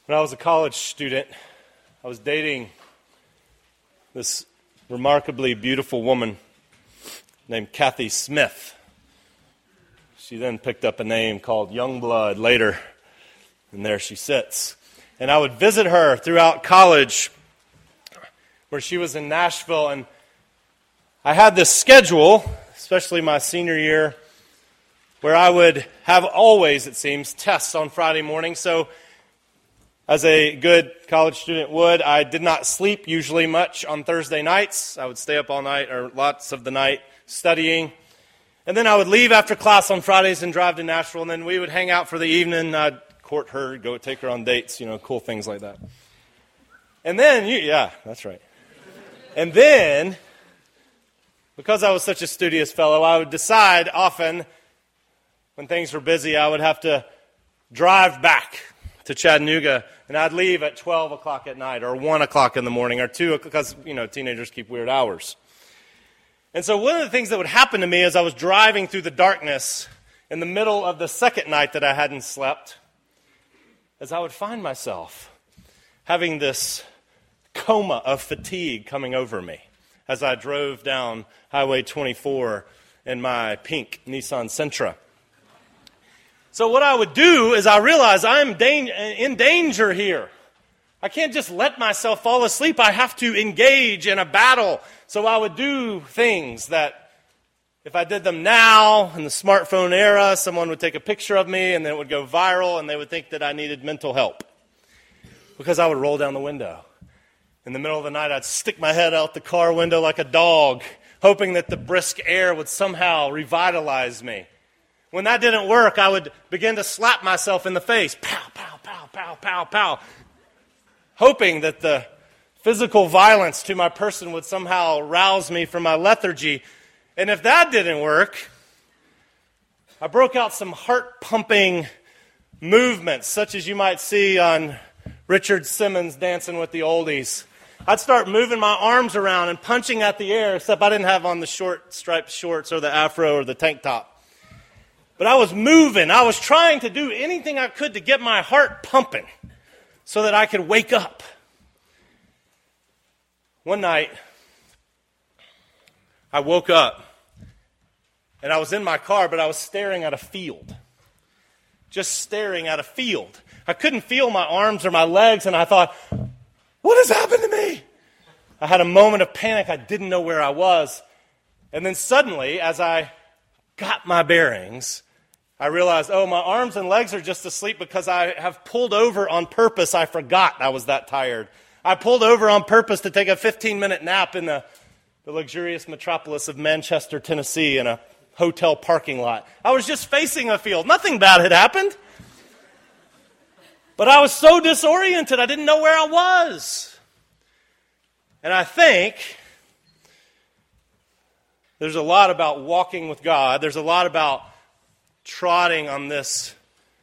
When I was a college student, I was dating this remarkably beautiful woman named Kathy Smith. She then picked up a name called Youngblood later, and there she sits. And I would visit her throughout college, where she was in Nashville, and I had this schedule, especially my senior year, where I would have always, it seems, tests on Friday morning. So as a good college student would, I did not sleep usually much on Thursday nights. I would stay up all night or lots of the night studying. And then I would leave after class on Fridays and drive to Nashville, and then we would hang out for the evening. I'd court her, go take her on dates, cool things like that. And then, yeah, that's right. And then, because I was such a studious fellow, I would decide often when things were busy, I would have to drive back to Chattanooga, and I'd leave at 12 o'clock at night or 1 o'clock in the morning or 2 because, teenagers keep weird hours. And so one of the things that would happen to me as I was driving through the darkness in the middle of the second night that I hadn't slept is I would find myself having this coma of fatigue coming over me as I drove down Highway 24 in my pink Nissan Sentra. So what I would do is I realized I'm in danger here. I can't just let myself fall asleep. I have to engage in a battle. So I would do things that if I did them now in the smartphone era, someone would take a picture of me and then it would go viral and they would think that I needed mental help. Because I would roll down the window. In the middle of the night, I'd stick my head out the car window like a dog, hoping that the brisk air would somehow revitalize me. When that didn't work, I would begin to slap myself in the face. Pow, pow, pow, pow, pow, pow. Hoping that the physical violence to my person would somehow rouse me from my lethargy. And if that didn't work, I broke out some heart-pumping movements, such as you might see on Richard Simmons Dancing with the Oldies. I'd start moving my arms around and punching at the air, except I didn't have on the short striped shorts or the afro or the tank top. But I was moving. I was trying to do anything I could to get my heart pumping so that I could wake up. One night, I woke up, and I was in my car, but I was staring at a field. Just staring at a field. I couldn't feel my arms or my legs, and I thought, what has happened to me? I had a moment of panic. I didn't know where I was. And then suddenly, as I got my bearings, I realized, my arms and legs are just asleep because I have pulled over on purpose. I forgot I was that tired. I pulled over on purpose to take a 15-minute nap in the luxurious metropolis of Manchester, Tennessee, in a hotel parking lot. I was just facing a field. Nothing bad had happened. But I was so disoriented, I didn't know where I was. And I think there's a lot about walking with God. There's a lot about trotting on this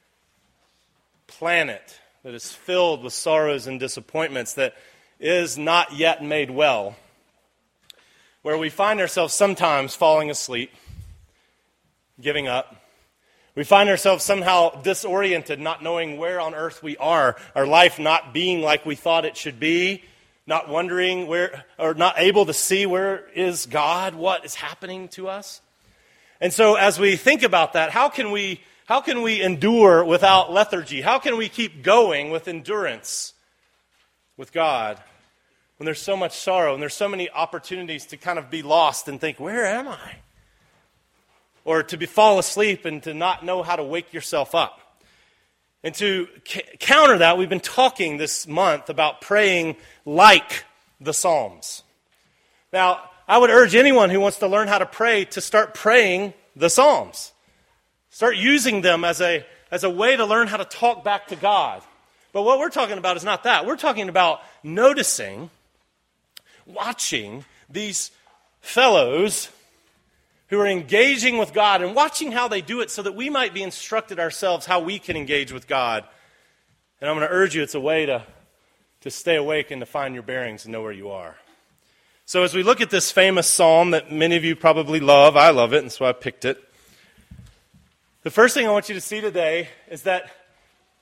planet that is filled with sorrows and disappointments that is not yet made well, where we find ourselves sometimes falling asleep, giving up. We find ourselves somehow disoriented, not knowing where on earth we are, our life not being like we thought it should be, not wondering where, or not able to see where is God, what is happening to us. And so as we think about that, how can we endure without lethargy? How can we keep going with endurance with God when there's so much sorrow and there's so many opportunities to kind of be lost and think, where am I? Or to fall asleep and to not know how to wake yourself up. And to counter that, we've been talking this month about praying like the Psalms. Now, I would urge anyone who wants to learn how to pray to start praying the Psalms. Start using them as a way to learn how to talk back to God. But what we're talking about is not that. We're talking about noticing, watching these fellows who are engaging with God and watching how they do it so that we might be instructed ourselves how we can engage with God. And I'm going to urge you, it's a way to stay awake and to find your bearings and know where you are. So as we look at this famous psalm that many of you probably love, I love it, and so I picked it. The first thing I want you to see today is that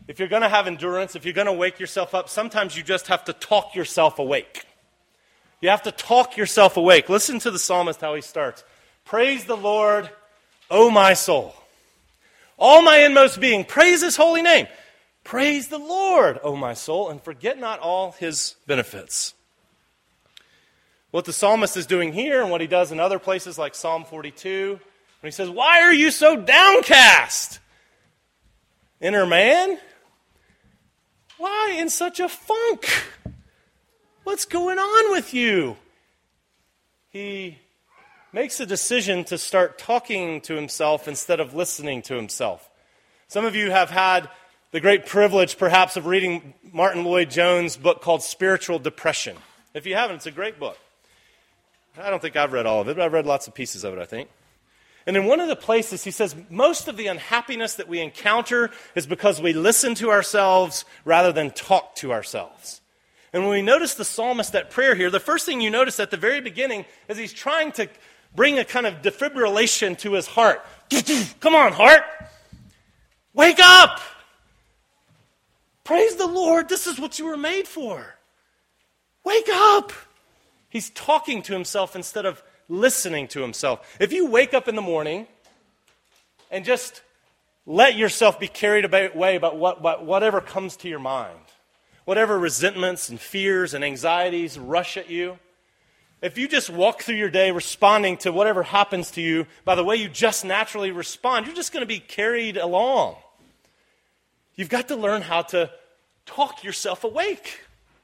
if you're going to have endurance, if you're going to wake yourself up, sometimes you just have to talk yourself awake. You have to talk yourself awake. Listen to the psalmist how he starts. Praise the Lord, O my soul. All my inmost being, praise his holy name. Praise the Lord, O my soul, and forget not all his benefits. What the psalmist is doing here and what he does in other places like Psalm 42, when he says, why are you so downcast, inner man? Why in such a funk? What's going on with you? He makes a decision to start talking to himself instead of listening to himself. Some of you have had the great privilege, perhaps, of reading Martin Lloyd-Jones' book called Spiritual Depression. If you haven't, it's a great book. I don't think I've read all of it, but I've read lots of pieces of it, I think. And in one of the places, he says, most of the unhappiness that we encounter is because we listen to ourselves rather than talk to ourselves. And when we notice the psalmist at prayer here, the first thing you notice at the very beginning is he's trying to bring a kind of defibrillation to his heart. Come on, heart. Wake up. Praise the Lord. This is what you were made for. Wake up. He's talking to himself instead of listening to himself. If you wake up in the morning and just let yourself be carried away about whatever comes to your mind, whatever resentments and fears and anxieties rush at you, if you just walk through your day responding to whatever happens to you by the way you just naturally respond, you're just going to be carried along. You've got to learn how to talk yourself awake.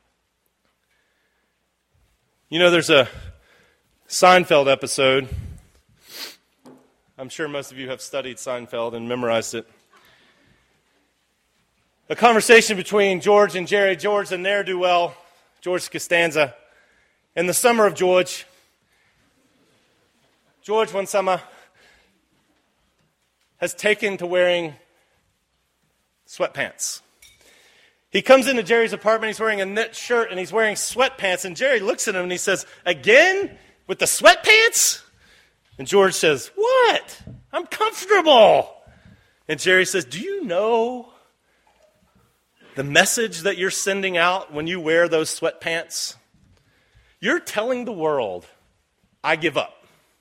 You know, there's a Seinfeld episode. I'm sure most of you have studied Seinfeld and memorized it. A conversation between George and Jerry. George, the ne'er-do-well, George Costanza. In the summer of George, one summer, has taken to wearing sweatpants. He comes into Jerry's apartment, he's wearing a knit shirt, and he's wearing sweatpants, and Jerry looks at him and he says, again? With the sweatpants? And George says, what? I'm comfortable. And Jerry says, do you know the message that you're sending out when you wear those sweatpants? You're telling the world, I give up.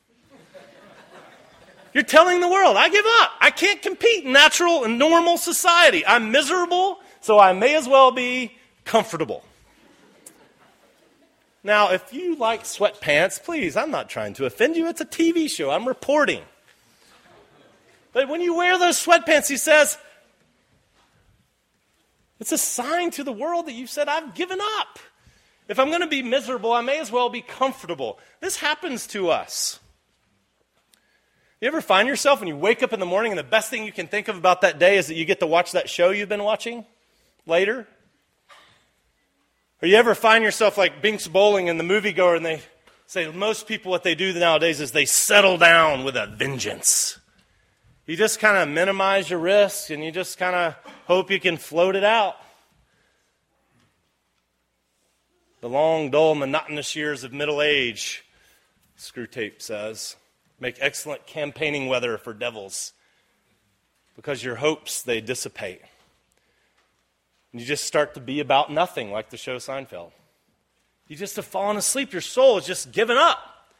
You're telling the world, I give up. I can't compete in natural and normal society. I'm miserable, so I may as well be comfortable. Now, if you like sweatpants, please, I'm not trying to offend you. It's a TV show. I'm reporting. But when you wear those sweatpants, he says, it's a sign to the world that you've said, I've given up. If I'm going to be miserable, I may as well be comfortable. This happens to us. You ever find yourself when you wake up in the morning and the best thing you can think of about that day is that you get to watch that show you've been watching later? Or you ever find yourself like Binks Bowling and the moviegoer, and they say most people what they do nowadays is they settle down with a vengeance. You just kind of minimize your risk and you just kind of hope you can float it out. The long, dull, monotonous years of middle age, Screwtape says, make excellent campaigning weather for devils because your hopes, they dissipate. And you just start to be about nothing, like the show Seinfeld. You just have fallen asleep. Your soul is just given up.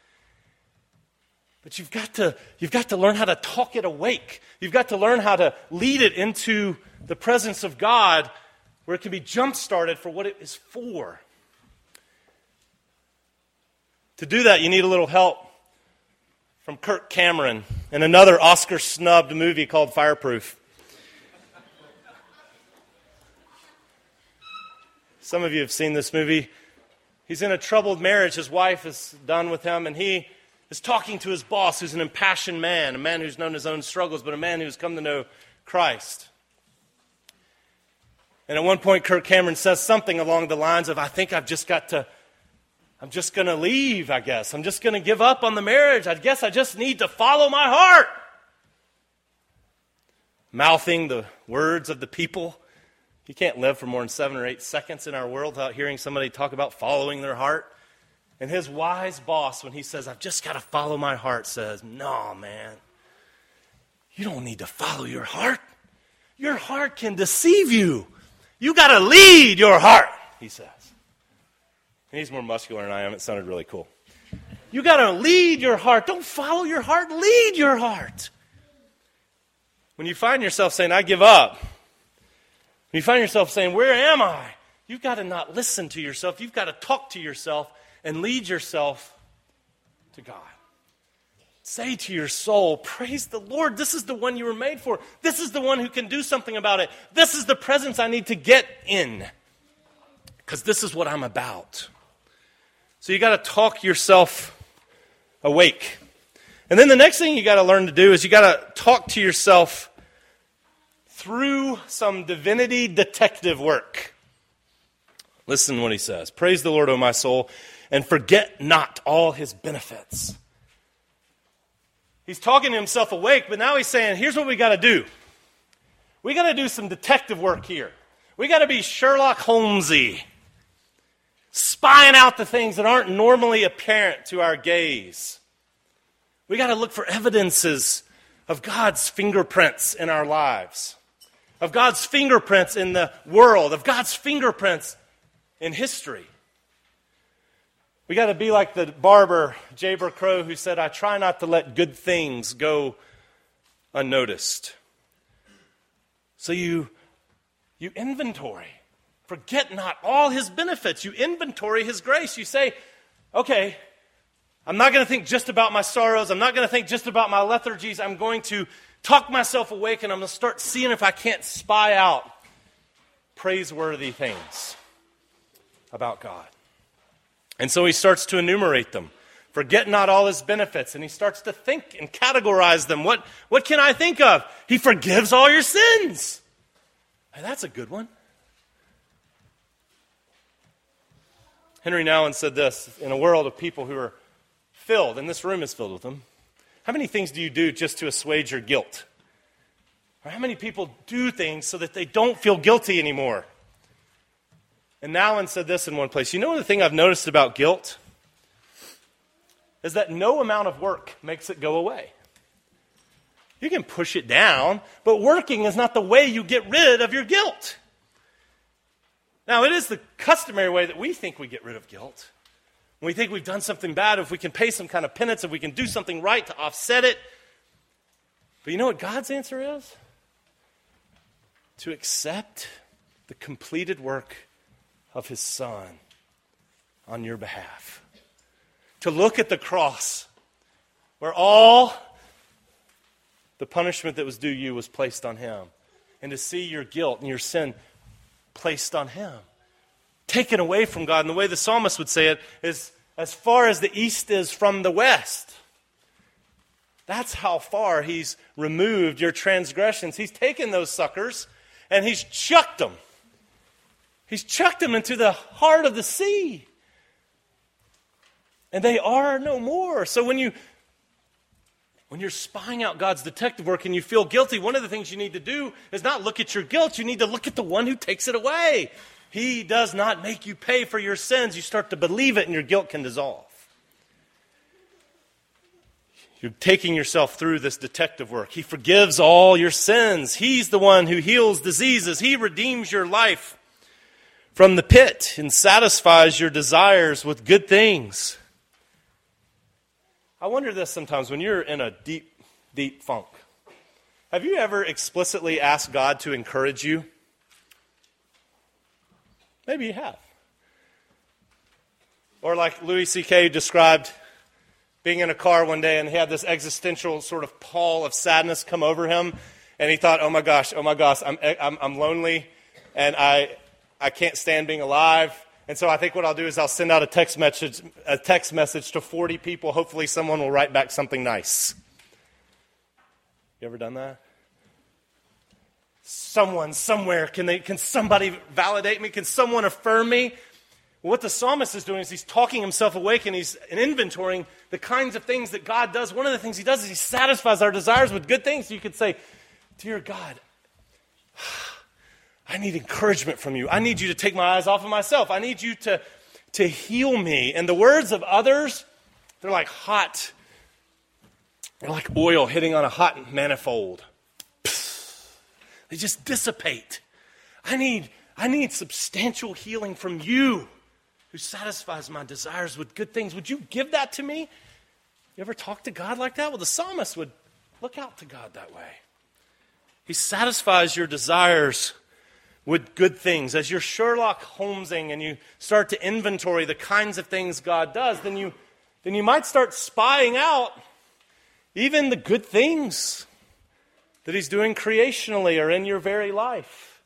But you've got to learn how to talk it awake. You've got to learn how to lead it into the presence of God where it can be jump-started for what it is for. To do that, you need a little help from Kirk Cameron and another Oscar-snubbed movie called Fireproof. Some of you have seen this movie. He's in a troubled marriage. His wife is done with him, and he is talking to his boss, who's an impassioned man, a man who's known his own struggles, but a man who's come to know Christ. And at one point, Kirk Cameron says something along the lines of, I'm just going to leave, I guess. I'm just going to give up on the marriage. I guess I just need to follow my heart. Mouthing the words of the people. You can't live for more than 7 or 8 seconds in our world without hearing somebody talk about following their heart. And his wise boss, when he says, I've just got to follow my heart, says, no, man, you don't need to follow your heart. Your heart can deceive you. You got to lead your heart, he says. And he's more muscular than I am. It sounded really cool. You got to lead your heart. Don't follow your heart. Lead your heart. When you find yourself saying, I give up. When you find yourself saying, where am I? You've got to not listen to yourself. You've got to talk to yourself and lead yourself to God. Say to your soul, praise the Lord. This is the one you were made for. This is the one who can do something about it. This is the presence I need to get in. Because this is what I'm about. So you got to talk yourself awake. And then the next thing you got to learn to do is you got to talk to yourself through some divinity detective work. Listen to what he says. Praise the Lord, O my soul, and forget not all his benefits. He's talking to himself awake, but now he's saying, here's what we got to do. We got to do some detective work here. We got to be Sherlock Holmesy, spying out the things that aren't normally apparent to our gaze. We got to look for evidences of God's fingerprints in our lives, of God's fingerprints in the world, of God's fingerprints in history. We got to be like the barber, Jayber Crow, who said, I try not to let good things go unnoticed. So you inventory. Forget not all his benefits. You inventory his grace. You say, okay, I'm not going to think just about my sorrows. I'm not going to think just about my lethargies. I'm going to talk myself awake, and I'm going to start seeing if I can't spy out praiseworthy things about God. And so he starts to enumerate them. Forget not all his benefits. And he starts to think and categorize them. What can I think of? He forgives all your sins. Hey, that's a good one. Henry Nouwen said this, in a world of people who are filled, and this room is filled with them, how many things do you do just to assuage your guilt? Or how many people do things so that they don't feel guilty anymore? And Nouwen said this in one place. You know the thing I've noticed about guilt? Is that no amount of work makes it go away. You can push it down, but working is not the way you get rid of your guilt. Now, it is the customary way that we think we get rid of guilt. When we think we've done something bad, if we can pay some kind of penance, if we can do something right to offset it. But you know what God's answer is? To accept the completed work of his Son on your behalf. To look at the cross where all the punishment that was due you was placed on him. And to see your guilt and your sin placed on him. Taken away from God. And the way the psalmist would say it is as far as the east is from the west. That's how far he's removed your transgressions. He's taken those suckers and he's chucked them. He's chucked them into the heart of the sea. And they are no more. So when you're spying out God's detective work and you feel guilty, one of the things you need to do is not look at your guilt. You need to look at the one who takes it away. He does not make you pay for your sins. You start to believe it and your guilt can dissolve. You're taking yourself through this detective work. He forgives all your sins. He's the one who heals diseases. He redeems your life from the pit and satisfies your desires with good things. I wonder this sometimes when you're in a deep, deep funk. Have you ever explicitly asked God to encourage you? Maybe you have. Or like Louis C.K. described being in a car one day and he had this existential sort of pall of sadness come over him. And he thought, oh my gosh, I'm lonely and I can't stand being alive. And so I think what I'll do is I'll send out a text message to 40 people. Hopefully someone will write back something nice. You ever done that? Someone, somewhere, can somebody validate me? Can someone affirm me? Well, what the psalmist is doing is he's talking himself awake and he's inventorying the kinds of things that God does. One of the things he does is he satisfies our desires with good things. So you could say, dear God, I need encouragement from you. I need you to take my eyes off of myself. I need you to heal me. And the words of others, they're like hot. They're like oil hitting on a hot manifold. They just dissipate. I need substantial healing from you who satisfies my desires with good things. Would you give that to me? You ever talk to God like that? Well, the psalmist would look out to God that way. He satisfies your desires with good things. As you're Sherlock Holmesing and you start to inventory the kinds of things God does, then you might start spying out even the good things that he's doing creationally or in your very life.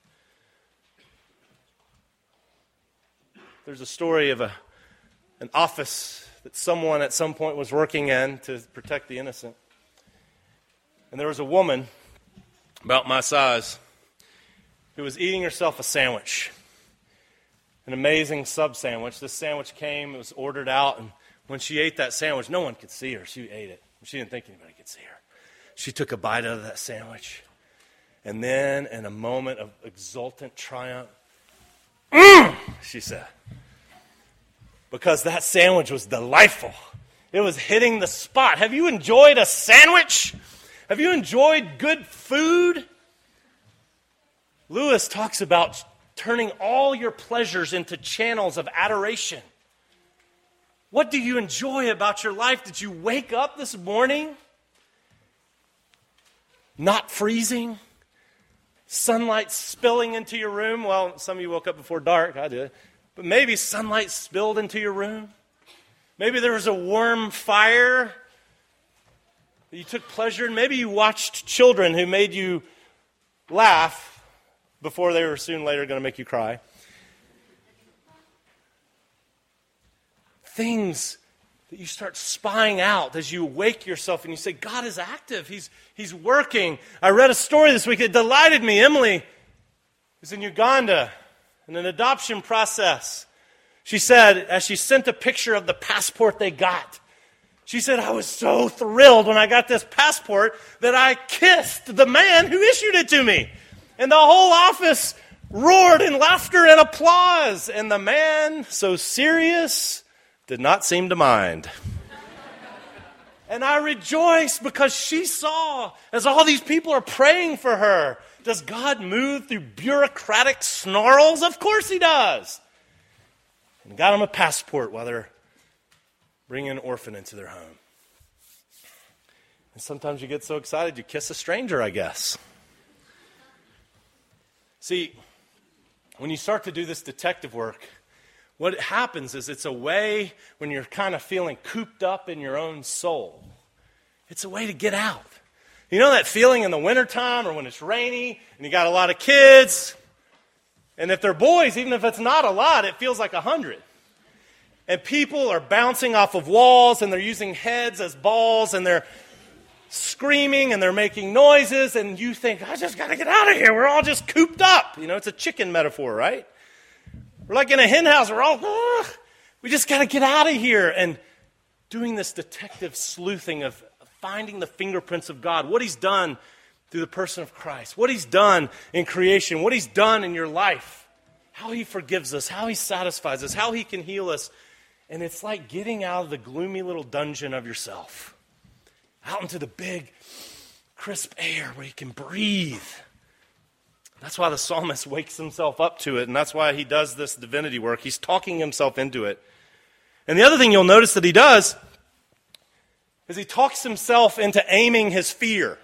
There's a story of an office that someone at some point was working in to protect the innocent. And there was a woman about my size who was eating herself a sandwich, an amazing sub sandwich. This sandwich came, it was ordered out, and when she ate that sandwich, no one could see her. She ate it. She didn't think anybody could see her. She took a bite out of that sandwich, and then in a moment of exultant triumph, she said, because that sandwich was delightful. It was hitting the spot. Have you enjoyed a sandwich? Have you enjoyed good food? Lewis talks about turning all your pleasures into channels of adoration. What do you enjoy about your life? Did you wake up this morning not freezing? Sunlight spilling into your room? Well, some of you woke up before dark. I did. But maybe sunlight spilled into your room. Maybe there was a warm fire that you took pleasure in. Maybe you watched children who made you laugh before they were soon later going to make you cry. Things that you start spying out as you wake yourself and you say, God is active. He's working. I read a story this week that delighted me. Emily is in Uganda in an adoption process. She said, as she sent a picture of the passport they got, she said, I was so thrilled when I got this passport that I kissed the man who issued it to me. And the whole office roared in laughter and applause. And the man, so serious, did not seem to mind. And I rejoiced because she saw, as all these people are praying for her, does God move through bureaucratic snarls? Of course he does. And got them a passport while they're bringing an orphan into their home. And sometimes you get so excited you kiss a stranger, I guess. See, when you start to do this detective work, what happens is it's a way when you're kind of feeling cooped up in your own soul. It's a way to get out. You know that feeling in the wintertime or when it's rainy and you got a lot of kids? And if they're boys, even if it's not a lot, it feels like 100. And people are bouncing off of walls and they're using heads as balls and they're screaming and they're making noises and you think, I just got to get out of here. We're all just cooped up. You know, it's a chicken metaphor, right? We're like in a hen house. We're all, we just got to get out of here. And doing this detective sleuthing of finding the fingerprints of God, what he's done through the person of Christ, what he's done in creation, what he's done in your life, how he forgives us, how he satisfies us, how he can heal us. And it's like getting out of the gloomy little dungeon of yourself, out into the big, crisp air where you can breathe. That's why the psalmist wakes himself up to it, and that's why he does this divinity work. He's talking himself into it. And the other thing you'll notice that he does is he talks himself into aiming his fear.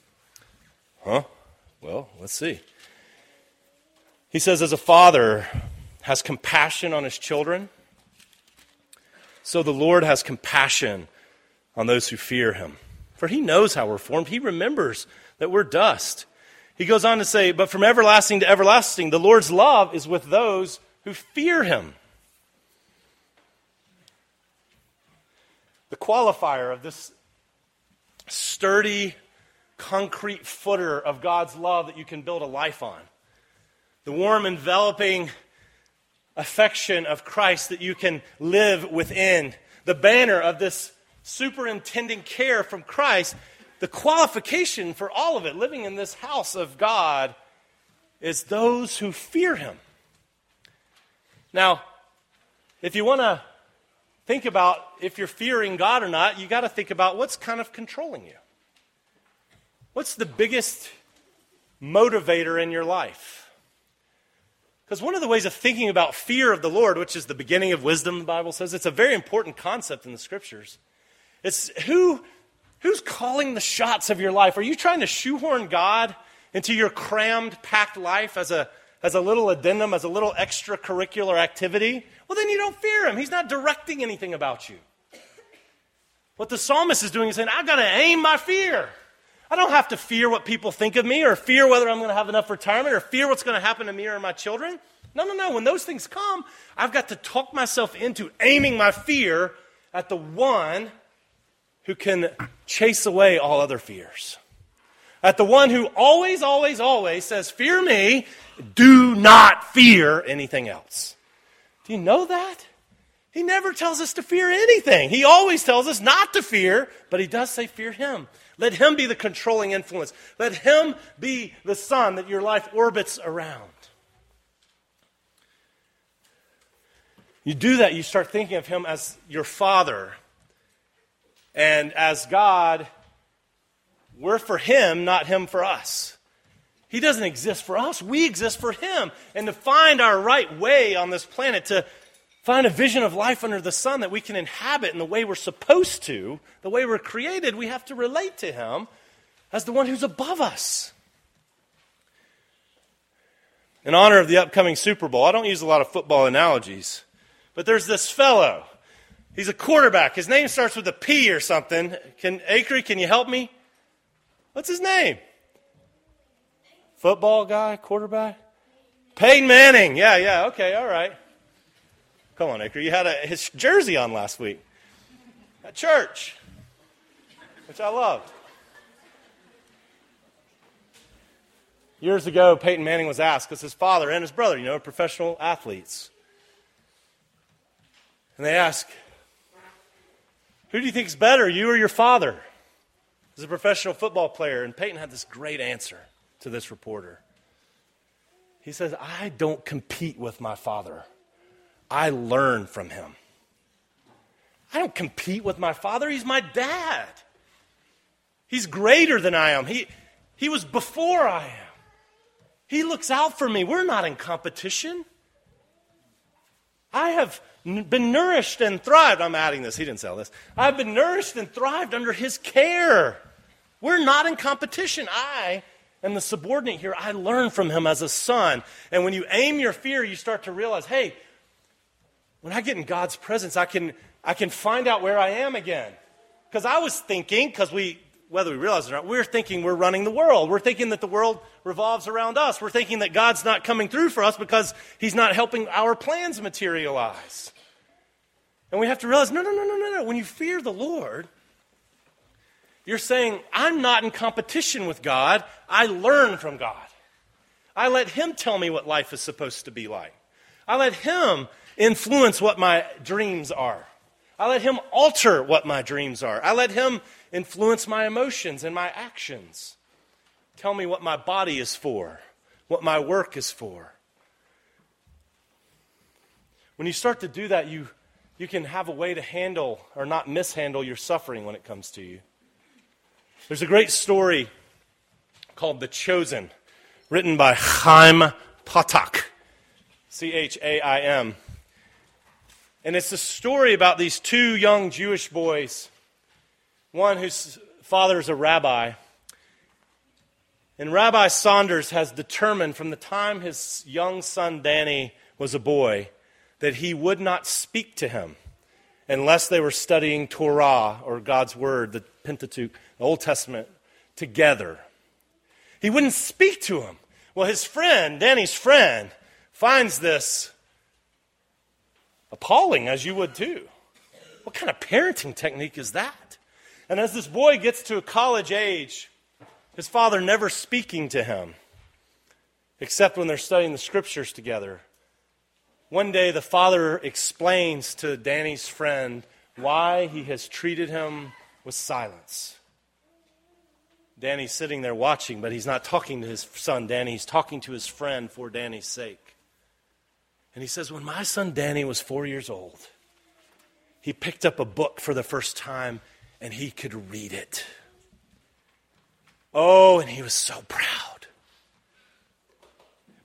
Well, let's see. He says, as a father has compassion on his children, so the Lord has compassion on those who fear him. For he knows how we're formed. He remembers that we're dust. He goes on to say, but from everlasting to everlasting, the Lord's love is with those who fear him. The qualifier of this sturdy, concrete footer of God's love that you can build a life on. The warm, enveloping affection of Christ that you can live within. The banner of this superintending care from Christ. The qualification for all of it, living in this house of God, is those who fear him. Now, if you want to think about if you're fearing God or not, you got to think about what's kind of controlling you. What's the biggest motivator in your life. Because one of the ways of thinking about fear of the Lord, which is the beginning of wisdom, the Bible says, it's a very important concept in the Scriptures. It's who's calling the shots of your life? Are you trying to shoehorn God into your crammed, packed life as a little addendum, as a little extracurricular activity? Well, then you don't fear him. He's not directing anything about you. What the psalmist is doing is saying, I've got to aim my fear. I don't have to fear what people think of me or fear whether I'm going to have enough retirement or fear what's going to happen to me or my children. No. When those things come, I've got to talk myself into aiming my fear at the one who can chase away all other fears. At the one who always, always, always says, fear me, do not fear anything else. Do you know that? He never tells us to fear anything. He always tells us not to fear, but he does say fear him. Let him be the controlling influence. Let him be the sun that your life orbits around. You do that, you start thinking of him as your father. And as God, we're for him, not him for us. He doesn't exist for us. We exist for him. And to find our right way on this planet, to find a vision of life under the sun that we can inhabit in the way we're supposed to, the way we're created, we have to relate to him as the one who's above us. In honor of the upcoming Super Bowl, I don't use a lot of football analogies, but there's this fellow. He's a quarterback. His name starts with a P or something. Acre, can you help me? What's his name? Football guy, quarterback? Peyton Manning. Yeah, okay, all right. Come on, Acre. You had his jersey on last week at church, which I loved. Years ago, Peyton Manning was asked, because his father and his brother, are professional athletes. And they ask, who do you think is better, you or your father? As a professional football player. And Peyton had this great answer to this reporter. He says, I don't compete with my father. I learn from him. I don't compete with my father. He's my dad. He's greater than I am. He was before I am. He looks out for me. We're not in competition. I have been nourished and thrived. I'm adding this. He didn't say this. I've been nourished and thrived under his care. We're not in competition. I am the subordinate here. I learn from him as a son. And when you aim your fear, you start to realize, hey, when I get in God's presence, I can find out where I am again. Because I was thinking, whether we realize it or not, we're thinking we're running the world. We're thinking that the world revolves around us. We're thinking that God's not coming through for us because he's not helping our plans materialize. And we have to realize, no. When you fear the Lord, you're saying, I'm not in competition with God. I learn from God. I let him tell me what life is supposed to be like. I let him influence what my dreams are. I let him alter what my dreams are. I let him influence my emotions and my actions. Tell me what my body is for, what my work is for. When you start to do that, you can have a way to handle or not mishandle your suffering when it comes to you. There's a great story called The Chosen, written by Chaim Potok, Chaim. And it's a story about these two young Jewish boys, one whose father is a rabbi. And Rabbi Saunders has determined from the time his young son Danny was a boy that he would not speak to him unless they were studying Torah, or God's Word, the Pentateuch, the Old Testament, together. He wouldn't speak to him. Well, his friend, Danny's friend, finds this appalling, as you would too. What kind of parenting technique is that? And as this boy gets to a college age, his father never speaking to him, except when they're studying the scriptures together. One day the father explains to Danny's friend why he has treated him with silence. Danny's sitting there watching, but he's not talking to his son Danny. He's talking to his friend for Danny's sake. And he says, when my son Danny was 4 years old, he picked up a book for the first time and he could read it. Oh, and he was so proud.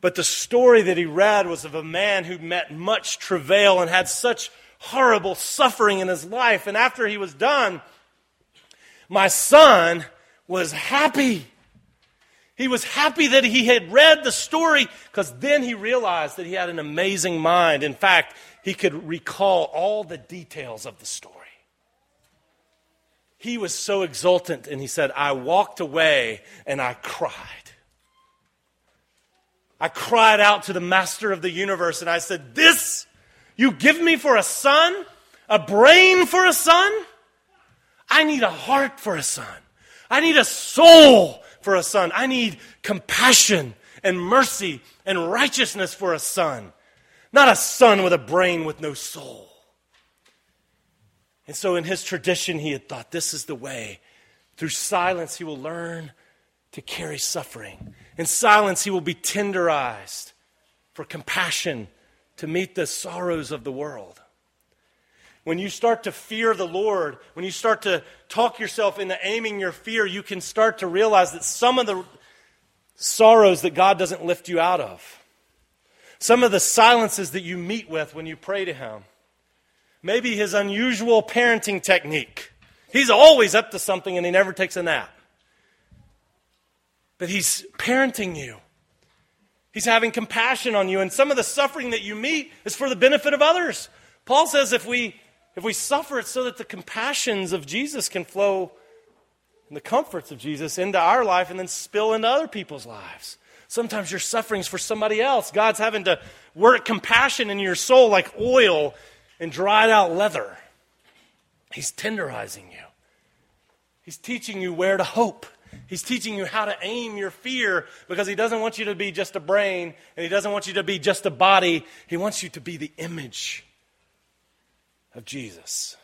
But the story that he read was of a man who met much travail and had such horrible suffering in his life. And after he was done, my son was happy. He was happy that he had read the story, because then he realized that he had an amazing mind. In fact, he could recall all the details of the story. He was so exultant, and he said, I walked away and I cried. I cried out to the master of the universe, and I said, this you give me for a son? A brain for a son? I need a heart for a son. I need a soul for a son. I need compassion and mercy and righteousness for a son. Not a son with a brain with no soul. And so in his tradition, he had thought, this is the way. Through silence, he will learn to carry suffering. In silence, he will be tenderized for compassion to meet the sorrows of the world. When you start to fear the Lord, when you start to talk yourself into aiming your fear, you can start to realize that some of the sorrows that God doesn't lift you out of, some of the silences that you meet with when you pray to Him, maybe His unusual parenting technique. He's always up to something and He never takes a nap. But He's parenting you. He's having compassion on you, and some of the suffering that you meet is for the benefit of others. Paul says if we suffer, it's so that the compassions of Jesus can flow and the comforts of Jesus into our life and then spill into other people's lives. Sometimes your suffering's for somebody else. God's having to work compassion in your soul like oil and dried out leather. He's tenderizing you. He's teaching you where to hope. He's teaching you how to aim your fear, because He doesn't want you to be just a brain and He doesn't want you to be just a body. He wants you to be the image of Jesus,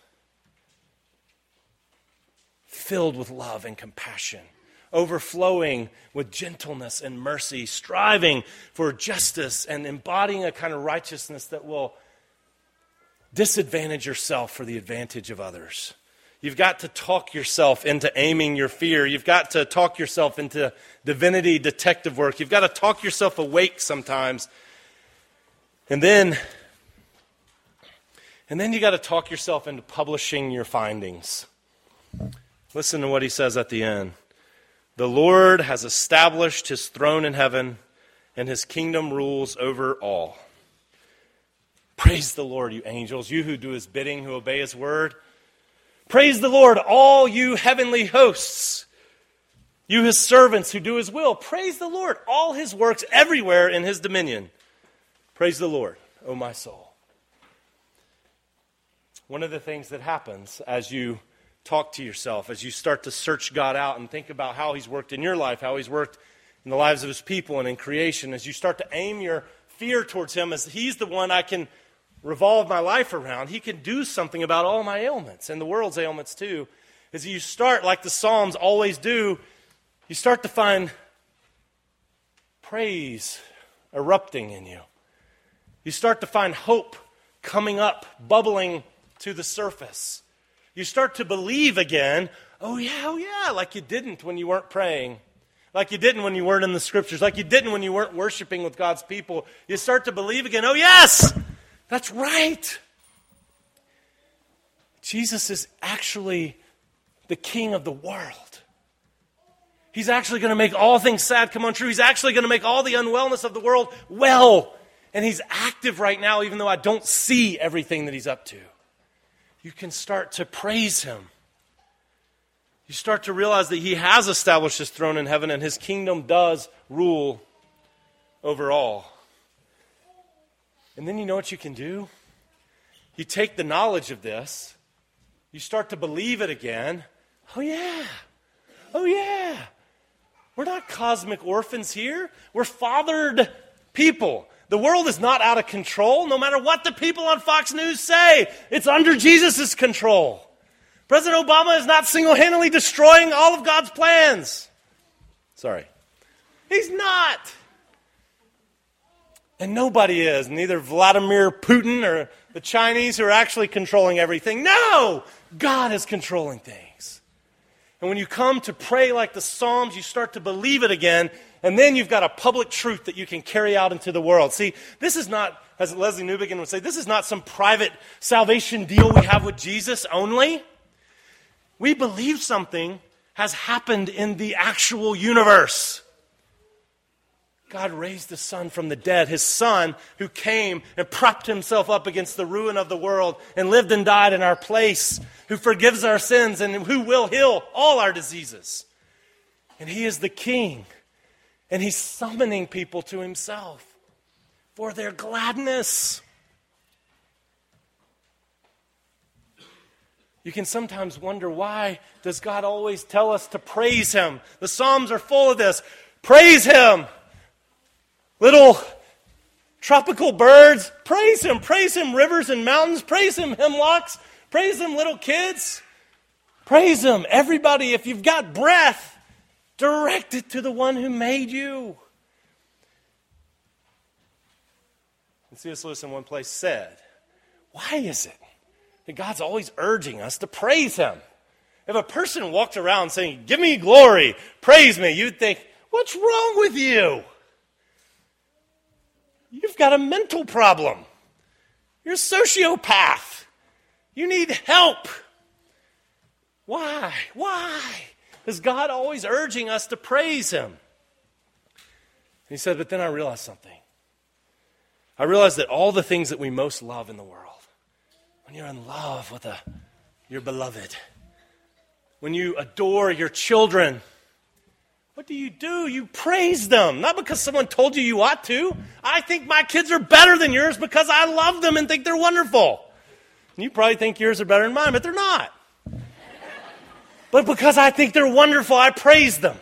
filled with love and compassion, overflowing with gentleness and mercy, striving for justice and embodying a kind of righteousness that will disadvantage yourself for the advantage of others. You've got to talk yourself into aiming your fear. You've got to talk yourself into divinity detective work. You've got to talk yourself awake sometimes. And then you got to talk yourself into publishing your findings. Listen to what he says at the end. The Lord has established His throne in heaven, and His kingdom rules over all. Praise the Lord, you angels, you who do His bidding, who obey His word. Praise the Lord, all you heavenly hosts, you His servants who do His will. Praise the Lord, all His works everywhere in His dominion. Praise the Lord, O my soul. One of the things that happens as you talk to yourself, as you start to search God out and think about how He's worked in your life, how He's worked in the lives of His people and in creation, as you start to aim your fear towards Him, as He's the one I can revolve my life around, He can do something about all my ailments and the world's ailments too. As you start, like the Psalms always do, you start to find praise erupting in you. You start to find hope coming up, bubbling to the surface. You start to believe again, oh yeah, like you didn't when you weren't praying. Like you didn't when you weren't in the scriptures. Like you didn't when you weren't worshiping with God's people. You start to believe again, oh yes! That's right. Jesus is actually the King of the world. He's actually going to make all things sad come untrue. He's actually going to make all the unwellness of the world well. And He's active right now, even though I don't see everything that He's up to. You can start to praise Him. You start to realize that He has established His throne in heaven and His kingdom does rule over all. And then you know what you can do? You take the knowledge of this, you start to believe it again. Oh yeah, we're not cosmic orphans here. We're fathered people. The world is not out of control, no matter what the people on Fox News say. It's under Jesus' control. President Obama is not single-handedly destroying all of God's plans. Sorry. He's not. And nobody is, neither Vladimir Putin or the Chinese who are actually controlling everything. No! God is controlling things. And when you come to pray like the Psalms, you start to believe it again, And then you've got a public truth that you can carry out into the world. See, this is not, as Leslie Newbegin would say, this is not some private salvation deal we have with Jesus only. We believe something has happened in the actual universe. God raised the Son from the dead, his Son who came and propped himself up against the ruin of the world and lived and died in our place, who forgives our sins and who will heal all our diseases. And he is the King, and he's summoning people to himself for their gladness. You can sometimes wonder, why does God always tell us to praise him? The Psalms are full of this. Praise him. Little tropical birds, praise him. Praise him, rivers and mountains. Praise him, hemlocks. Praise him, little kids. Praise him. Everybody, if you've got breath, direct it to the one who made you. And C.S. Lewis in one place said, why is it that God's always urging us to praise him? If a person walked around saying, give me glory, praise me, you'd think, what's wrong with you? You've got a mental problem. You're a sociopath. You need help. Why? Why is God always urging us to praise him? And he said, but then I realized something. I realized that all the things that we most love in the world, when you're in love with your beloved, when you adore your children, what do? You praise them. Not because someone told you you ought to. I think my kids are better than yours because I love them and think they're wonderful. And you probably think yours are better than mine, but they're not. But because I think they're wonderful, I praise them.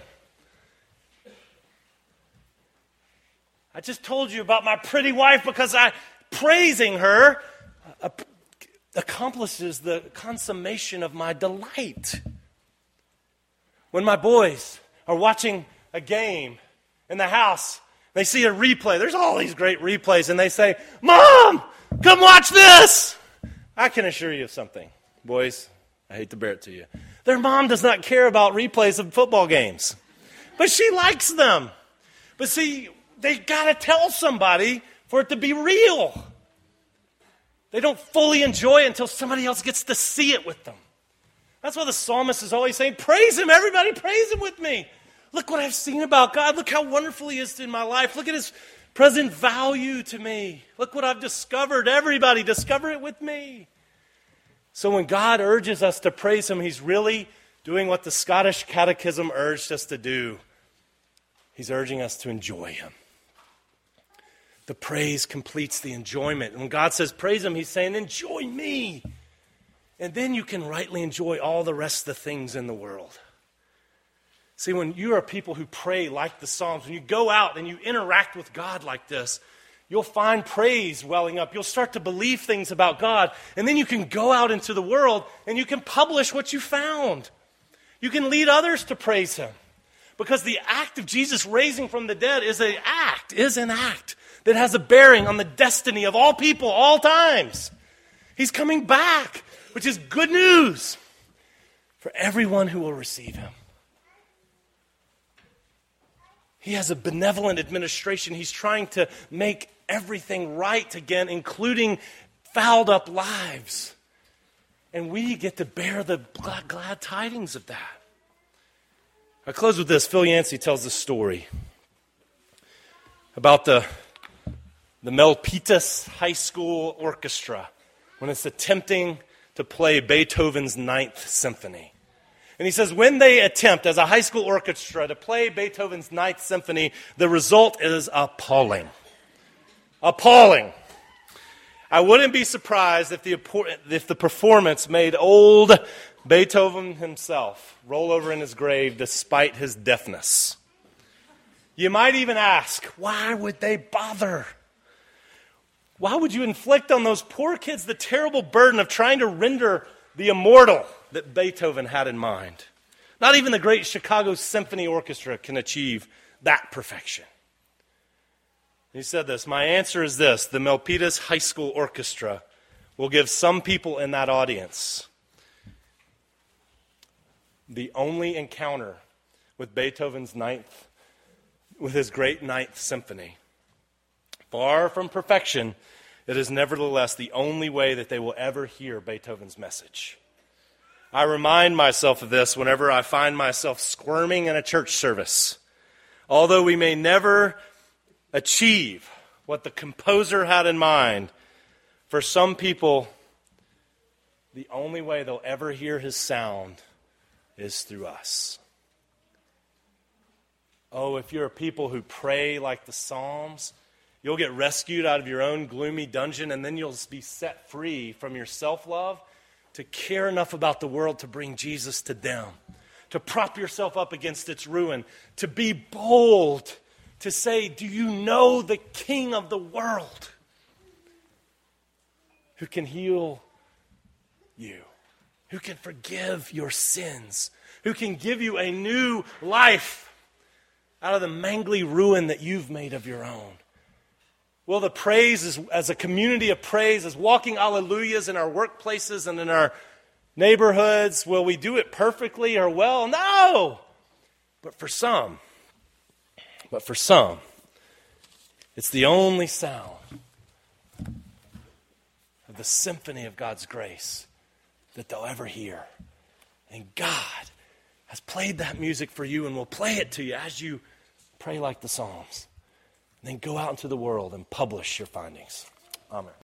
I just told you about my pretty wife because praising her accomplishes the consummation of my delight. When my boys are watching a game in the house, they see a replay. There's all these great replays, and they say, Mom, come watch this. I can assure you of something. Boys, I hate to bear it to you. Their mom does not care about replays of football games, but she likes them. But see, they got to tell somebody for it to be real. They don't fully enjoy it until somebody else gets to see it with them. That's why the psalmist is always saying, praise him, everybody, praise him with me. Look what I've seen about God. Look how wonderful he is in my life. Look at his present value to me. Look what I've discovered. Everybody, discover it with me. So when God urges us to praise him, he's really doing what the Scottish Catechism urged us to do. He's urging us to enjoy him. The praise completes the enjoyment. And when God says praise him, he's saying enjoy me. And then you can rightly enjoy all the rest of the things in the world. See, when you are people who pray like the Psalms, when you go out and you interact with God like this, you'll find praise welling up. You'll start to believe things about God. And then you can go out into the world and you can publish what you found. You can lead others to praise him. Because the act of Jesus raising from the dead is an act that has a bearing on the destiny of all people, all times. He's coming back, which is good news for everyone who will receive him. He has a benevolent administration. He's trying to make everything right again, including fouled up lives. And we get to bear the glad tidings of that. I close with this. Phil Yancey tells the story about the Milpitas High School Orchestra when it's attempting to play Beethoven's Ninth Symphony. And he says, when they attempt, as a high school orchestra, to play Beethoven's Ninth Symphony, the result is appalling. Appalling. I wouldn't be surprised if the performance made old Beethoven himself roll over in his grave despite his deafness. You might even ask, why would they bother? Why would you inflict on those poor kids the terrible burden of trying to render the immortal that Beethoven had in mind? Not even the great Chicago Symphony Orchestra can achieve that perfection. He said this, my answer is this, the Milpitas High School Orchestra will give some people in that audience the only encounter with Beethoven's Ninth with his great Ninth Symphony. Far from perfection, it is nevertheless the only way that they will ever hear Beethoven's message. I remind myself of this whenever I find myself squirming in a church service. Although we may never achieve what the composer had in mind, for some people, the only way they'll ever hear his sound is through us. Oh, if you're a people who pray like the Psalms, you'll get rescued out of your own gloomy dungeon, and then you'll be set free from your self-love to care enough about the world to bring Jesus to them, to prop yourself up against its ruin, to be bold, to say, do you know the King of the world who can heal you, who can forgive your sins, who can give you a new life out of the mangly ruin that you've made of your own? Well, the praise as a community of praise, as walking alleluias in our workplaces and in our neighborhoods, will we do it perfectly or well? No! But for some, it's the only sound of the symphony of God's grace that they'll ever hear. And God has played that music for you and will play it to you as you pray like the Psalms. Then go out into the world and publish your findings. Amen.